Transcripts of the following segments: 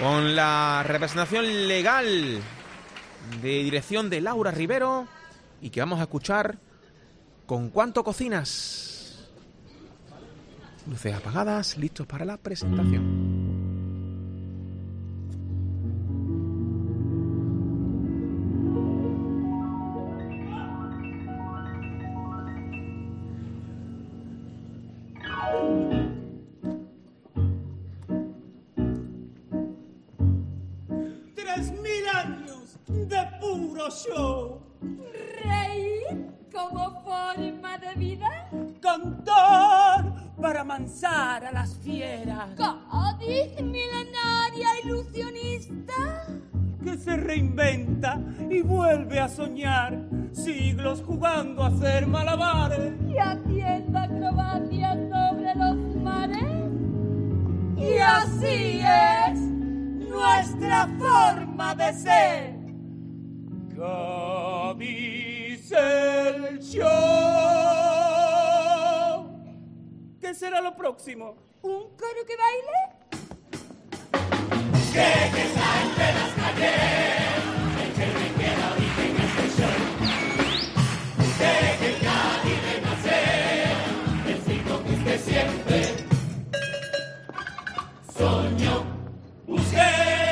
con la representación legal de dirección de Laura Rivero y que vamos a escuchar ¿Con cuánto cocinas? Luces apagadas, listos para la presentación. Show. Reír como forma de vida. Cantar para amansar a las fieras. Cádiz, milenaria ilusionista. Que se reinventa y vuelve a soñar. Siglos jugando a hacer malabares. Y haciendo acrobacias sobre los mares. Y así es nuestra forma de ser. Cádiz el show. ¿Qué será lo próximo? ¿Un coro que baile? Que está entre las calles, el que me queda vive en este show. Que Cádiz renacer, el circo que usted siempre soñó. Busqué.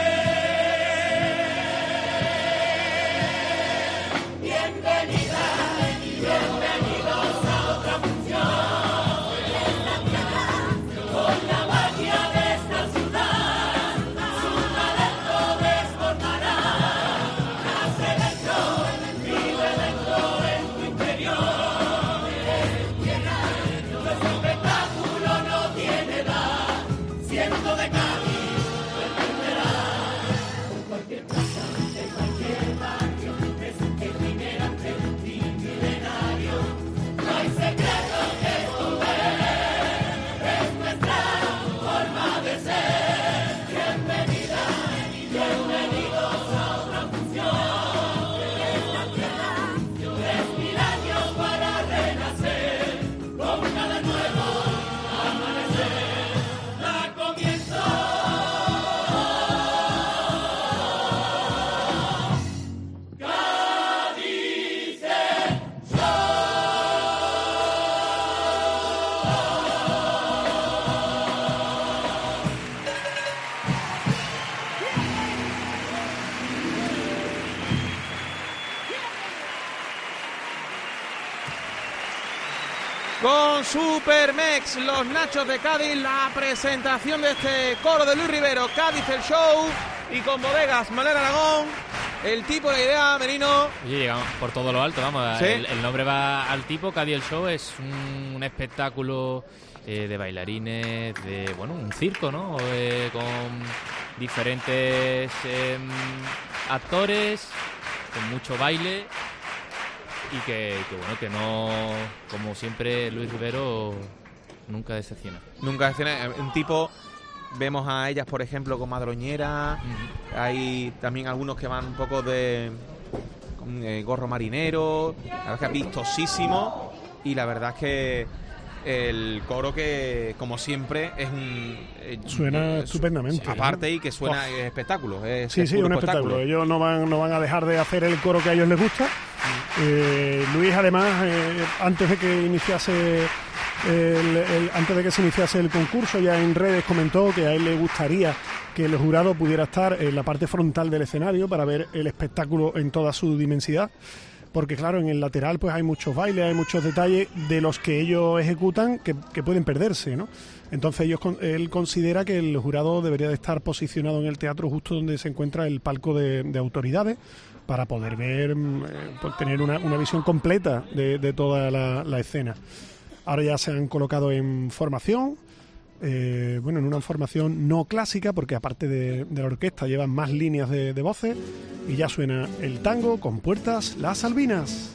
Con Supermex, los Nachos de Cádiz, la presentación de este coro de Luis Rivero, Cádiz el show, y con Bodegas Manuel Aragón, el tipo, la idea, Merino. Oye, llegamos por todo lo alto, vamos, ¿Sí? el nombre va al tipo. Cádiz el show es un espectáculo de bailarines, de, bueno, un circo, ¿no? Con diferentes actores, con mucho baile. Y que bueno, que no, como siempre, Luis Rivero nunca decepciona. Nunca decepciona. Un tipo, vemos a ellas, por ejemplo, con madroñera. Hay también algunos que van un poco de con, gorro marinero. La verdad es que es vistosísimo. Y la verdad es que el coro, que como siempre es suena estupendamente, aparte, ¿no? Y que suena espectáculo. Sí, un espectáculo. Ellos no van a dejar de hacer el coro que a ellos les gusta. Luis, además, antes de que iniciase se iniciase el concurso, ya en redes comentó que a él le gustaría que el jurado pudiera estar en la parte frontal del escenario para ver el espectáculo en toda su dimensidad, porque claro, en el lateral pues hay muchos bailes, hay muchos detalles de los que ellos ejecutan que pueden perderse, ¿no? Entonces él considera que el jurado debería de estar posicionado en el teatro justo donde se encuentra el palco de autoridades, para poder ver, tener una visión completa de toda la escena. Ahora ya se han colocado en formación, en una formación no clásica, porque aparte de la orquesta llevan más líneas de voces, y ya suena el tango con Puertas Las Albinas.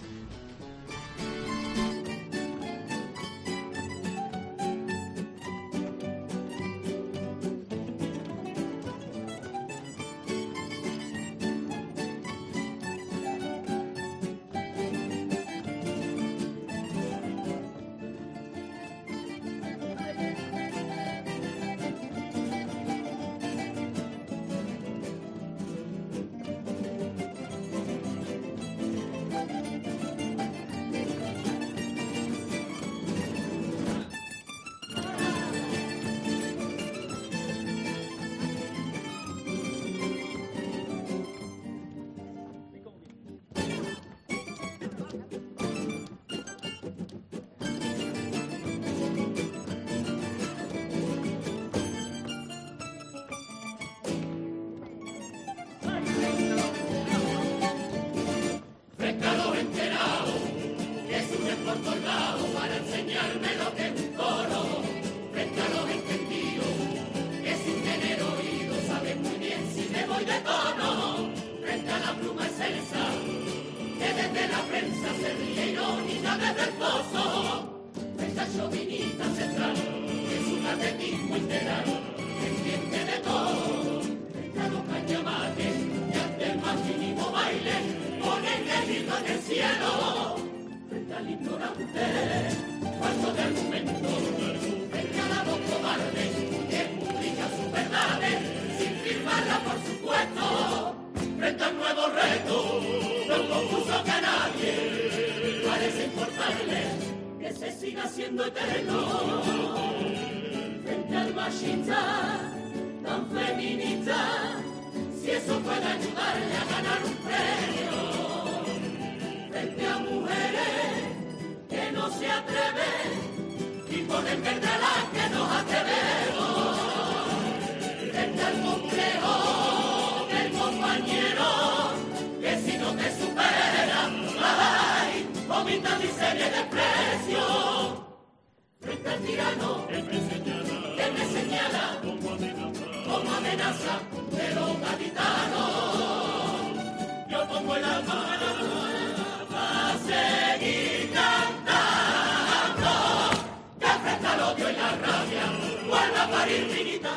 al ignorante, falso de argumento, frente a la voz cobarde, que publica sus verdades, sin firmarla por supuesto, frente al nuevo reto, de un concurso que a nadie parece importarle, que se siga siendo eterno, frente al machista, tan feminista, si eso puede ayudarle a ganar un premio, frente a mujeres que no se atreven y ponen verde a las que nos atrevemos, frente al complejo del compañero que si no te supera, ay, vomita miseria y desprecio, frente al tirano que me señala como amenaza de los gaditanos, yo pongo el alma a seguir cantando, que frente al odio y la rabia vuelve a parir dignidad.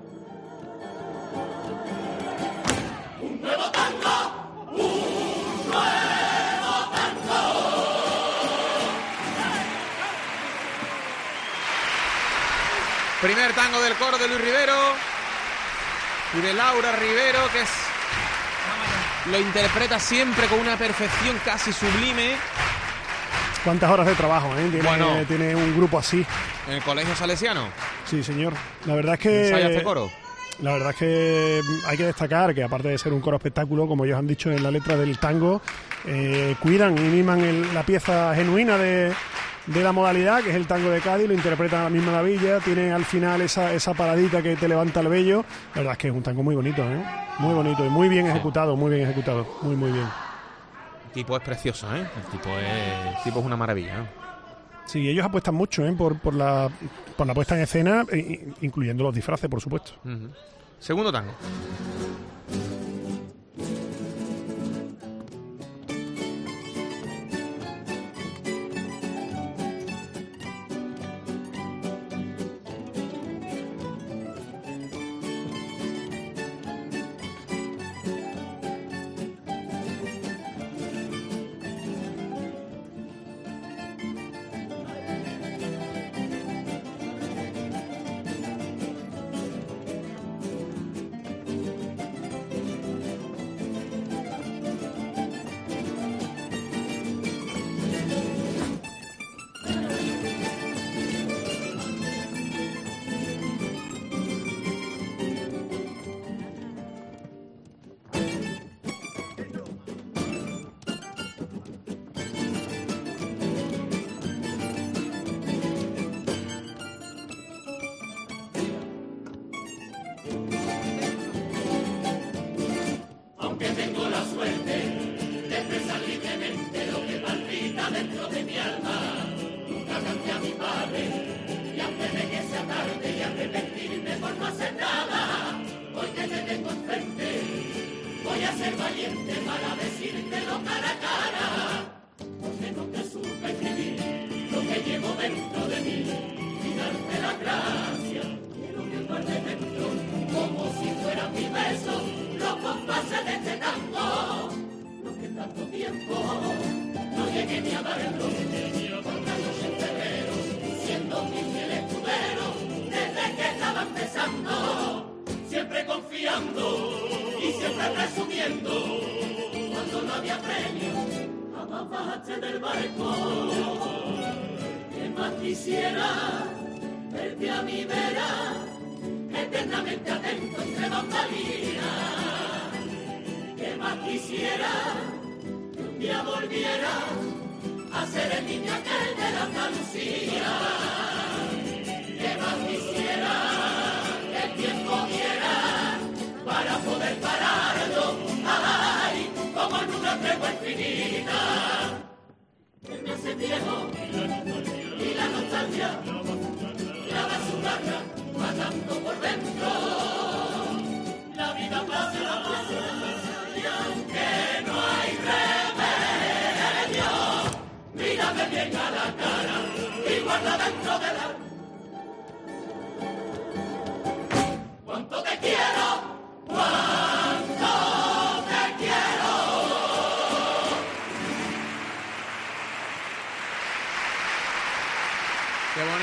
Un nuevo tango, un nuevo tango. Primer tango del coro de Luis Rivero y de Laura Rivero, que lo interpreta siempre con una perfección casi sublime. ¿Cuántas horas de trabajo, tiene un grupo así? ¿En el Colegio Salesiano? Sí, señor. La verdad es que... ¿Ensaya este coro? La verdad es que hay que destacar que, aparte de ser un coro espectáculo, como ellos han dicho en la letra del tango, cuidan y miman la pieza genuina de la modalidad, que es el tango de Cádiz, lo interpreta a la misma maravilla, tiene al final esa paradita que te levanta el vello. La verdad es que es un tango muy bonito, muy bonito y muy bien ejecutado, muy bien. El tipo es precioso, El tipo es una maravilla, Sí, ellos apuestan mucho por la puesta en escena, incluyendo los disfraces, por supuesto. Uh-huh. Segundo tango.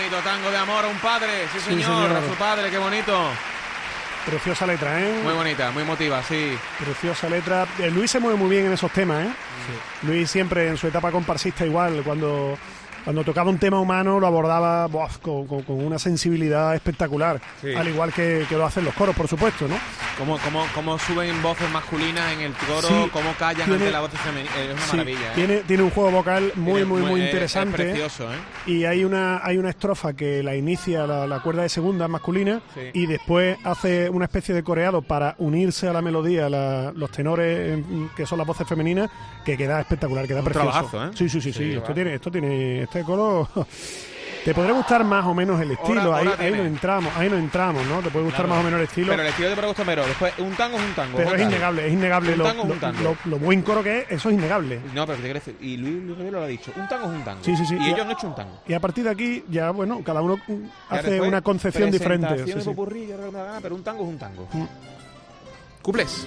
bonito tango de amor a un padre, sí, Sí, señor, señor. a su padre, qué bonito. Preciosa letra, ¿eh? Muy bonita, muy emotiva, sí. Preciosa letra. Luis se mueve muy bien en esos temas, ¿eh? Sí. Luis siempre en su etapa comparsista igual, cuando tocaba un tema humano lo abordaba con una sensibilidad espectacular, Sí. al igual que lo hacen los coros, por supuesto, ¿no? Cómo suben voces masculinas en el coro, Sí, cómo callan tiene- ante la voz femenina, es una Sí, maravilla. ¿eh? tiene un juego vocal muy Tiene- interesante. Es precioso, ¿eh? Y hay una estrofa que la inicia la cuerda de segunda masculina, Sí. y después hace una especie de coreado para unirse a la melodía los tenores, que son las voces femeninas, que queda espectacular, queda Un precioso. trabajazo, ¿eh? Sí. Sí, Esto va. tiene este coro. Te podrá gustar más o menos el estilo, Ahora ahí tiene. no entramos, ¿no? Te puede gustar Claro. más o menos el estilo. Pero el estilo te puede gustar, pero después un tango es un tango. Pero es otra. innegable Un tango es un tango. lo buen coro que es, eso es innegable. No, pero te quiero decir, y Luis Rivero lo ha dicho, un tango es un tango. Sí. Y Y ellos no han hecho un tango. Y a partir de aquí, ya, bueno, cada uno Ya hace después, una concepción diferente. presentación, Sí. popurrí, ya me da gana, pero un tango es un tango. Mm. Cuplés.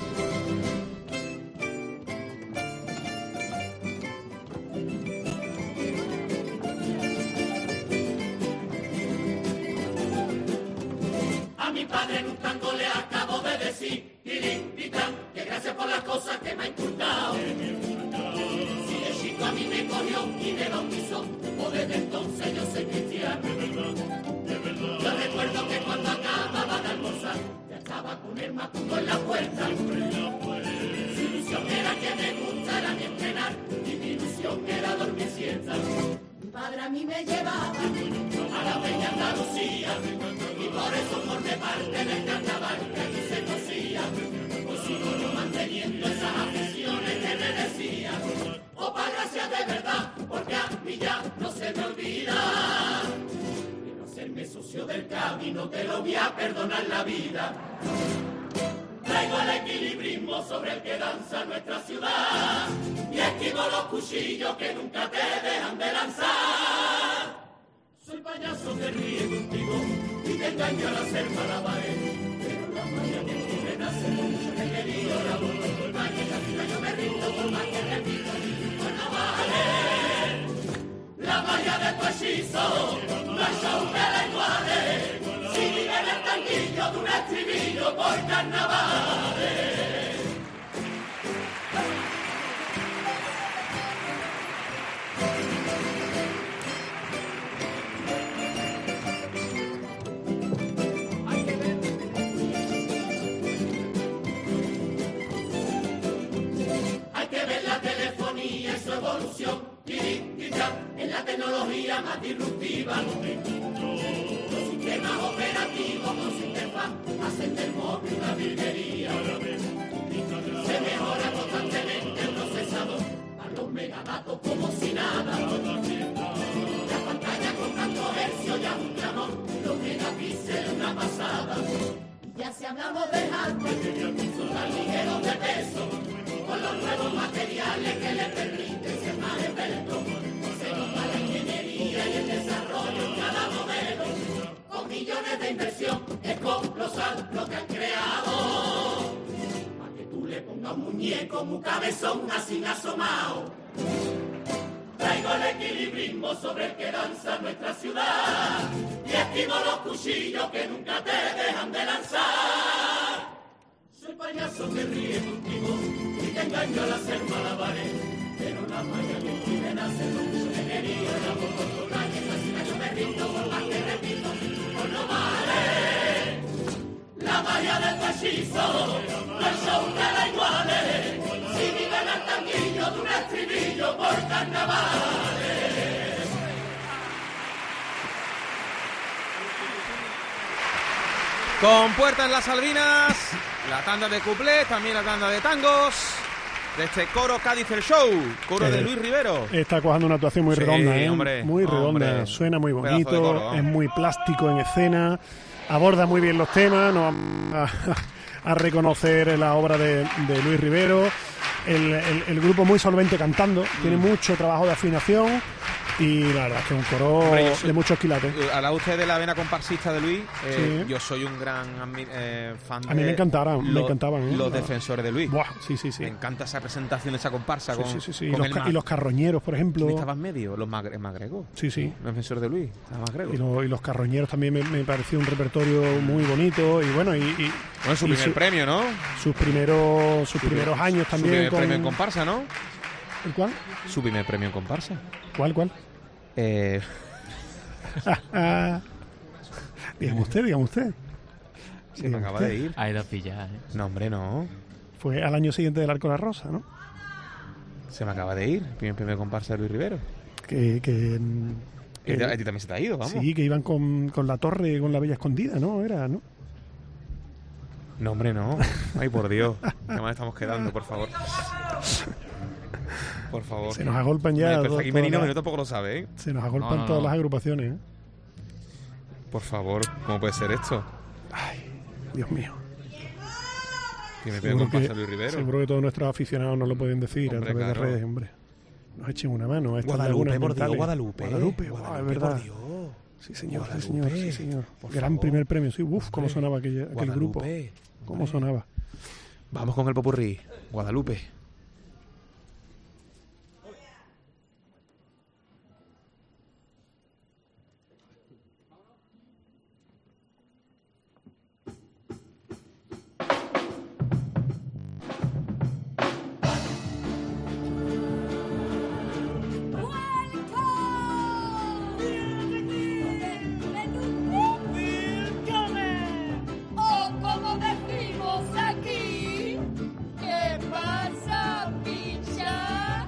A mi padre en un tango le acabo de decir, tirititán, que gracias por las cosas que me ha inculcado. Si de chico a mí me cogió y me bautizó, o desde entonces yo soy cristiano. Yo recuerdo que cuando acababa de almorzar, ya estaba con el macuto en la puerta. Su ilusión era que me gustara mi entrenar, y mi ilusión era dormir siesta. Mi padre a mí me llevaba a la peña Andalucía, y por eso formé parte del carnaval que allí se cosía. Pues sigo yo manteniendo esas aficiones que me decía. Opa, gracias de verdad, porque a mí ya no se me olvida. Quiero hacerme socio del camino, te lo voy a perdonar la vida. Traigo el equilibrismo sobre el que danza nuestra ciudad, y esquivo los cuchillos que nunca te dejan de lanzar. Soy payaso que ríe contigo y te engaño al hacer malabares, pero la magia que tú me nace mucho que querido la voz por más que la vida yo me rindo, por más que repito pues no vale. La magia de tu hechizo no hay show que la iguale, si vive en el tanquillo de un estribillo por carnavales. Hay que ver la telefonía y su evolución, en la tecnología más disruptiva. Los sistemas operativos con su interfaz hacen del móvil una virguería. Se mejora constantemente el procesador a los megadatos como si nada. La pantalla con tantos hercios ya es un clamor, los megapíxeles una pasada. Ya si hablamos de hardware, son tan ligeros de peso, con los nuevos materiales que le permiten ser más esbeltos. Se nota la ingeniería y el desarrollo en cada modelo. Con millones de inversión es colosal lo que han creado. Para que tú le pongas un muñeco, un cabezón así asomado. Traigo el equilibrismo sobre el que danza nuestra ciudad, y esquivo los cuchillos que nunca te dejan de lanzar. Soy payaso que ríe contigo y te engaño al hacer malabares, pero la magia que en ti me nace no mucho me quería. La voz por la que yo me rindo, por más que repito, por no vale. La magia de tu hechizo no hay show que la iguale, si vive en el tanquillo de un estribillo por carnavales. Con Puertas en las Salvinas, la tanda de cuplés, también la tanda de tangos, de este coro Cádiz el Show, coro de Luis Rivero. Está cojando una actuación muy Sí, redonda, ¿eh? hombre, Muy redonda, hombre. suena muy Un pedazo de bonito, coro, ¿no? es muy plástico en escena, aborda muy bien los temas, no vamos a reconocer la obra de Luis Rivero. El grupo muy solvente cantando, tiene mucho trabajo de afinación Y la verdad es que es un coro Hombre, yo soy- de muchos quilates. Hablaba usted de la vena comparsista de Luis. Sí. Yo soy un gran fan A mí me encantaban, me encantaban, ¿eh? los defensores de Luis. Buah, sí. Me encanta esa presentación, esa comparsa Sí, con, sí. con Y los carroñeros, por ejemplo. Luis estaba en medio, los magregos. Sí. Los defensores de Luis, estaba magrego. Y los carroñeros también me pareció un repertorio muy bonito. Y bueno, y Bueno, su y primer premio, ¿no? sus primeros años Su también. primer premio en comparsa, ¿no? ¿El cuál? Su primer premio en comparsa. ¿Cuál? Dígame usted. Se me acaba de ir. Ha ido a pillar, ¿eh? No, hombre, no. Fue al año siguiente del Arco de la Rosa, ¿no? Se me acaba de ir. Primer premio en comparsa de Luis Rivero. Que A ti también se te ha ido, vamos. sí, que iban con la torre, con la Bella Escondida, ¿no? Era, ¿no? No, hombre, no. Ay, por Dios. Qué mal estamos quedando, por favor. Por favor. Se nos agolpan ya. Pero aquí todas Merino, las- Merino tampoco lo sabe, ¿eh? Se nos agolpan No. todas las agrupaciones, ¿eh? Por favor, ¿cómo puede ser esto? Dios mío. Primer premio en comparsa de Luis Rivero. Seguro que todos nuestros aficionados nos lo pueden decir Hombre, a través claro. de redes, hombre. Nos echen una mano a estas Guadalupe, lagunas por Dios, mentales. Guadalupe. Es verdad. por Dios. Sí, señor, Guadalupe, sí, señor. por Gran favor. primer premio, sí. Uf, cómo sonaba aquel grupo. Guadalupe. Cómo sonaba. Vamos con el popurrí. Guadalupe. O como decimos aquí, ¿qué pasa, picha?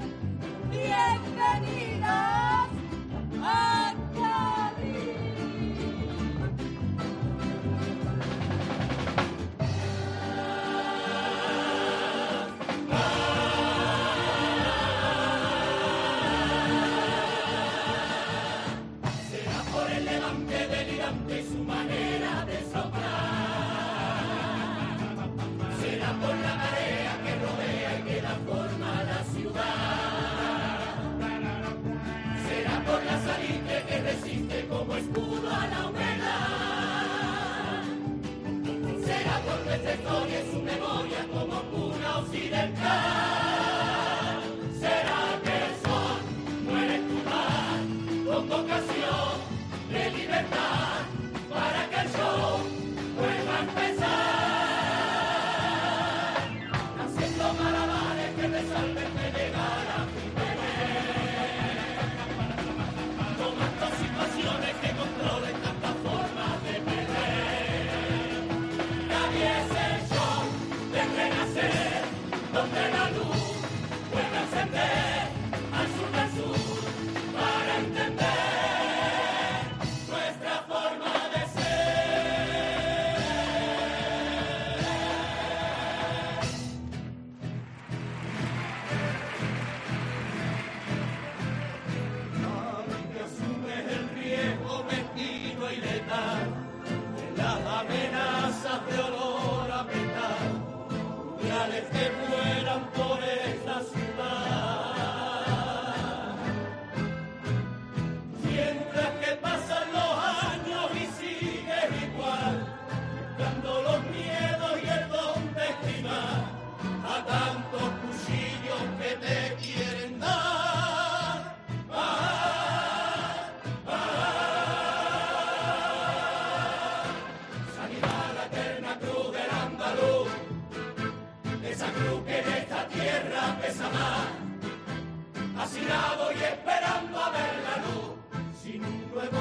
Bienvenidas a Cádiz. Por el levante delirante y su manera de soplar. Será por la marea que rodea y que da forma a la ciudad. Será por la salitre que resiste como escudo a la humedad. Será por nuestra historia y su memoria como cuna occidental. Será que el sol muere en tu mar con vocación de libertad para que el show vuelva a empezar. Haciendo malabares que resuelven de llegar a fin de mes. Tomando situaciones que controlen tantas formas de perder. Nadie es el show de renacer, donde la luz vuelve a encender al sur del sur para entender nuestra forma de ser. Nadie que asume el riesgo mezquino y letal de las amenazas de olor a metal, mundiales que vuelan por esta ciudad. Mientras que pasan los años y sigues igual, buscando los miedos y el don de estimar a tantos cuchillos que te quieren dar. Sanidad la eterna cruz del andaluz, esa cruz que en esta tierra pesa más. Hacinado y esperando a ver la luz, sin un nuevo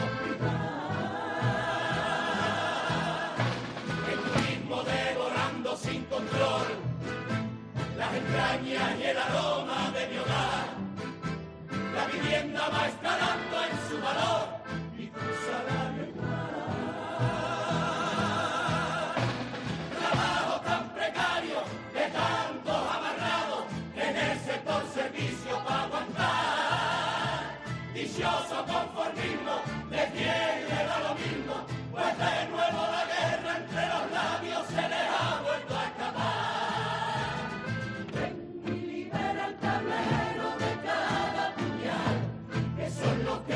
hospital. El turismo devorando sin control las entrañas y el aroma de mi hogar. La vivienda va escalando en su valor y tu salario igual. Trabajo tan precario de tantos amarrados en el sector servicio para aguantar. Dichoso conformismo de quien le da lo mismo, pues de nuevo la guerra entre los labios se les ha vuelto a escapar. Ven y libera el tablero de cada puñal, que son los que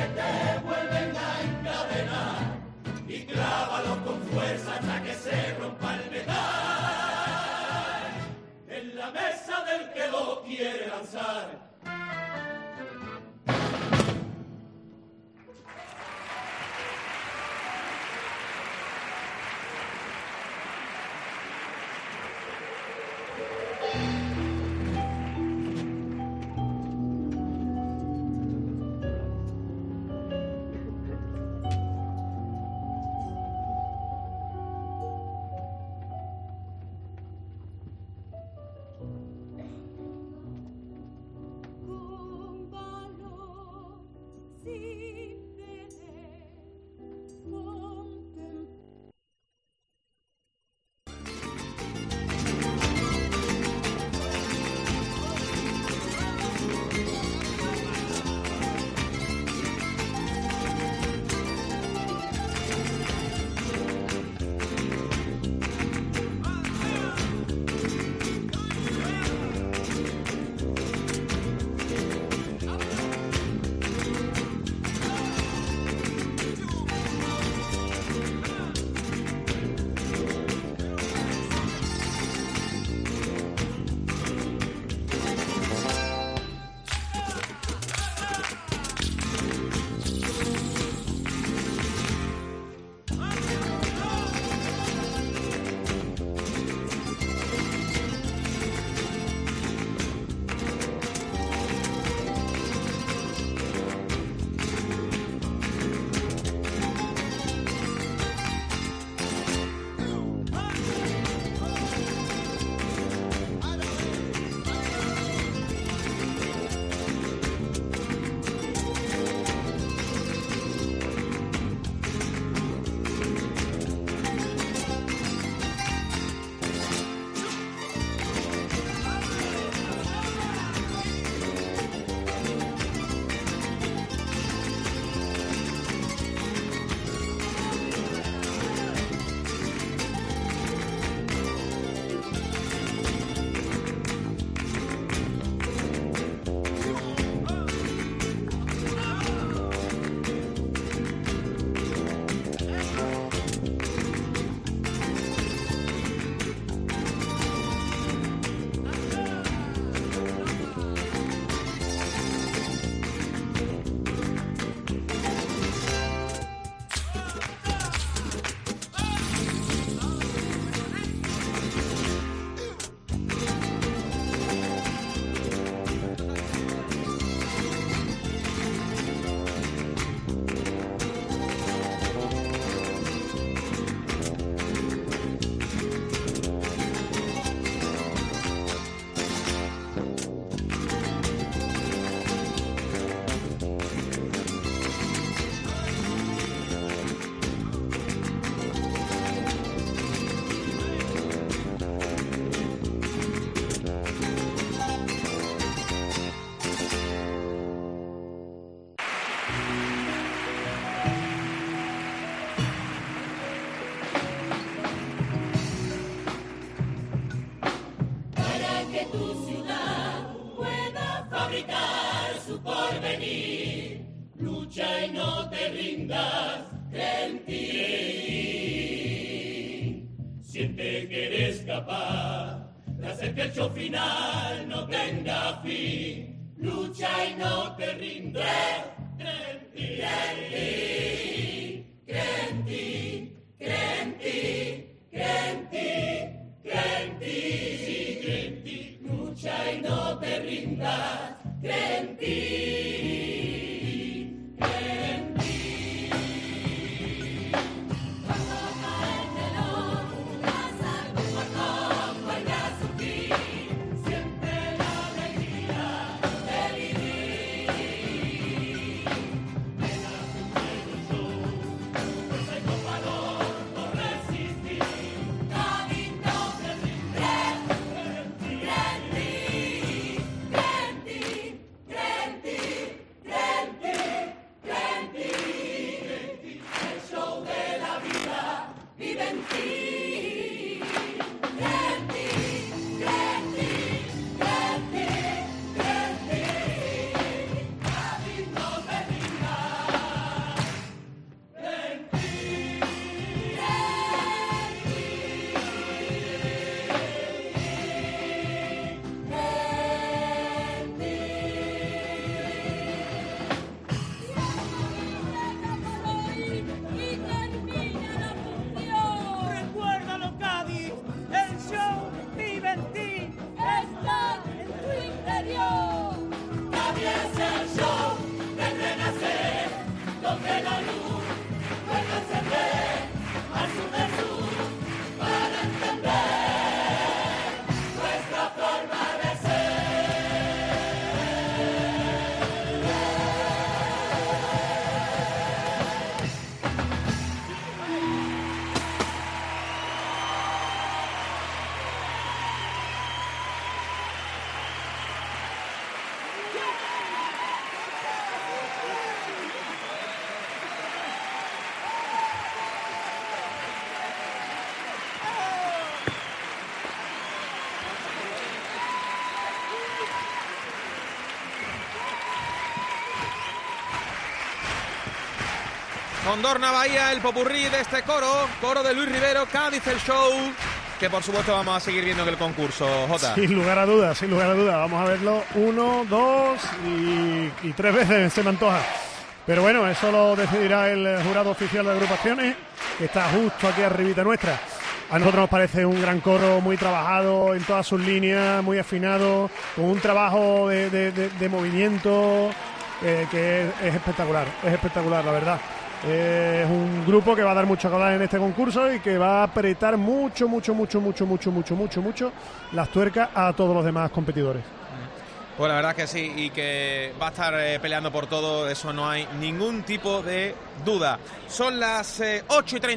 fabricar su porvenir. Lucha y no te rindas, cree en ti. Siente que eres capaz de hacer que el show final no tenga fin. Lucha y no te rindas, cree en ti. Cree en ti, cree en ti, cree en ti, cree en ti, sí, cree en ti. Lucha y no te rindas, cree en ti, cree en ti. Cuando cae el telón, pasa algún portón, vuelve a surgir, siempre la alegría de vivir. Ven a cumplir el show, fuerza y con valor por resistir. Cádiz no te rinde, cree en ti, cree en ti, cree en ti, cree en ti, cree en ti, cree en ti, cree en ti. El show de la vida vive en ti. Cree en ti, cree en ti, cree en ti, cree en ti. Cádiz no te rindas, cree en ti, Y termina la función. Recuérdalo, Cádiz, el show vive en ti. Está en tu interior. Cádiz es el show del renacer, donde la luz vuelve a encender al sur del sur para entender nuestra forma de ser. Condorna Bahía, el popurrí de este coro de Luis Rivero, Cádiz el show, que por supuesto vamos a seguir viendo en el concurso, Jota. Sin lugar a dudas, sin lugar a dudas. Vamos a verlo 1, 2 y 3 veces, se me antoja. Pero bueno, eso lo decidirá el jurado oficial de agrupaciones, que está justo aquí arribita nuestra. A nosotros nos parece un gran coro, muy trabajado en todas sus líneas, muy afinado, con un trabajo de movimiento que es espectacular, la verdad. Es un grupo que va a dar mucho que hablar en este concurso y que va a apretar mucho las tuercas a todos los demás competidores. Pues la verdad que sí, y que va a estar peleando por todo, eso no hay ningún tipo de duda. Son las 8:30.